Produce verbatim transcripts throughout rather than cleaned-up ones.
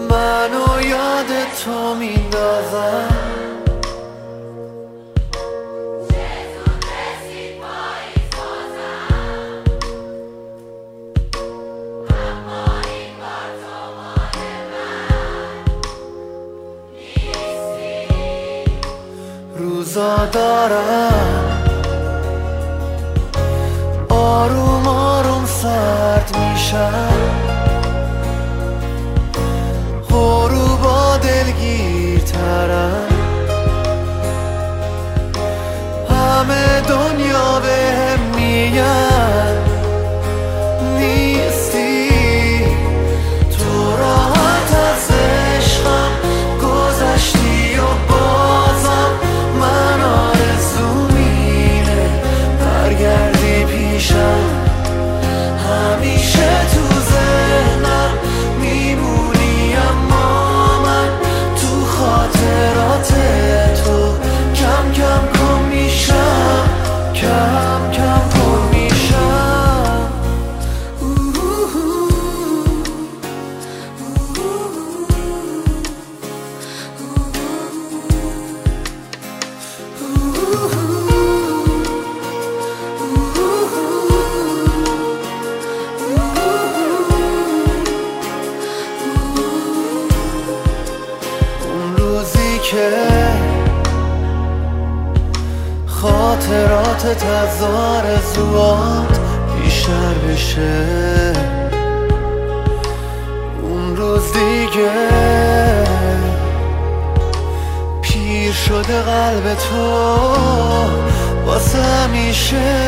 منو یاد تو میندازم. روزا دارم آروم آروم سرد میشم، غروبا دلگیرترم، همه دنیا بهم میگن نیستی، تو راحت از عشقم گذشتی و بازم من آرزوم اینه برگردی پیشم، همیشه تو ذهنم میمونی اما من تو خاطرات تو کم کم گم میشم، کم کم گم میشم. اون روزی که خاطراتت از آرزوات بیشتر بشه، اون روز دیگه پیر شده قلب تو واسه همیشه،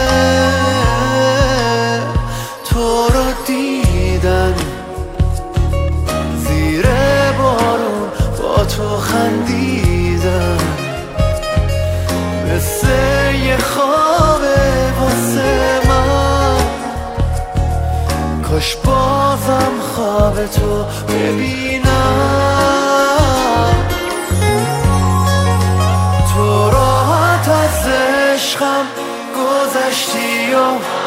تو رو دیدن زیر بارون با تو خندیدن، مثل یه خوابه واسه من، کاش بازم خواب تو ببینم، تو راحت از عشقم گذشتی و